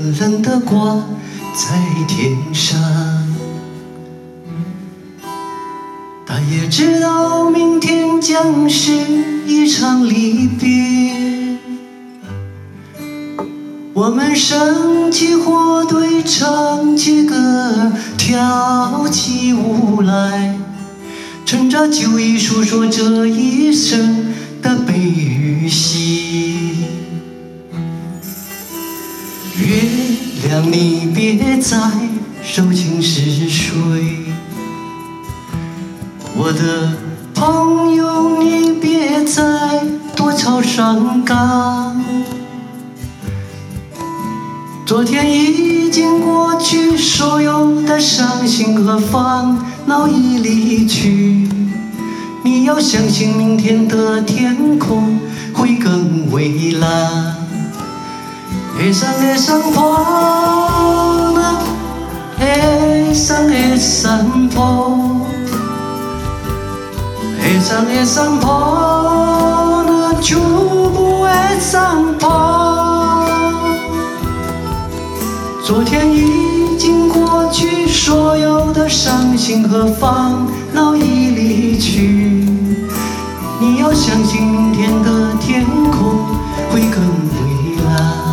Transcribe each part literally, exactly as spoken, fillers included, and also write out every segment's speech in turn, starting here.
冷的挂在天上。他也知道明天将是一场离别，我们升起火堆，唱起歌儿，跳起舞来，趁着酒意诉说这一生的悲与喜。月亮你别再收情似水，我的朋友你别再多愁善感，昨天已经过去，所有的伤心和烦恼已离去，你要相信明天的天空会更蔚蓝。会上会上坡呢，会上会上坡，会上会上坡呢，就不会上坡。昨天已经过去，所有的伤心和烦恼已离去，你要相信明天的天空会更蔚蓝。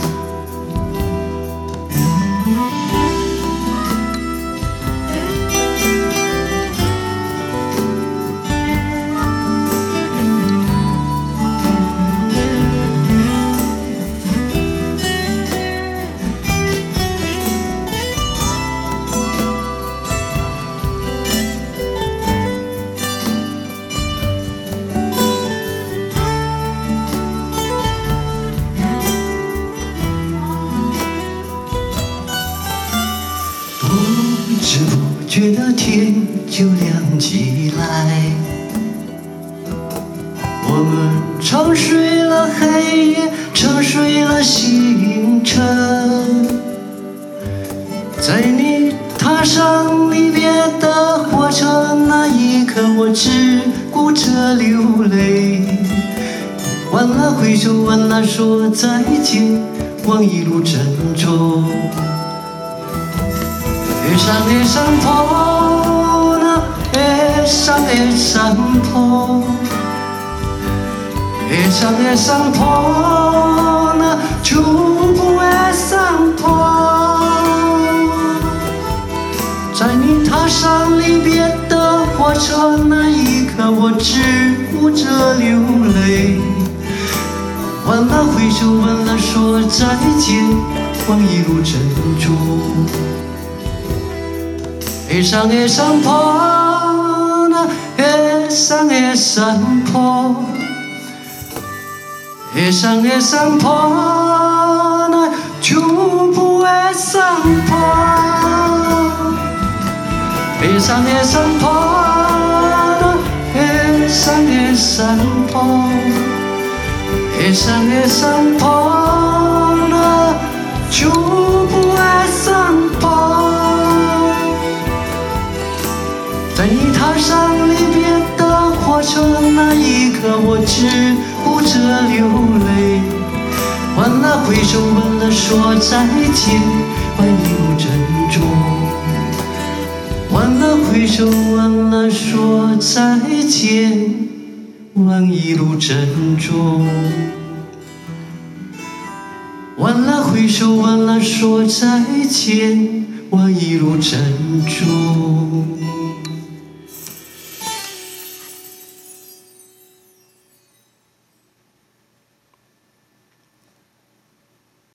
不知不觉的天就亮起来，我们沉睡了黑夜，沉睡了星辰，在你踏上离别的火车那一刻，我只顾着流泪，忘了挥手，忘了说再见，望一路珍重。会上会上坡呢，会上会上坡，会上会上坡呢，就不会上坡。在你踏上离别的火车那一刻，我只顾着流泪，忘了挥手，忘了说再见，望一路珍重。会上会上坡呢，会上会上坡，会上会上坡呢，就不会上坡。会上会上坡呢，会上会上坡，会上会上坡呢，就不会上坡。在你踏上离别的火车那一刻，我只顾着流泪，忘了挥手，忘了说再见，望一路珍重。忘了挥手，忘了说再见，望一路珍重。忘了挥手，忘了说再见，望一路珍重。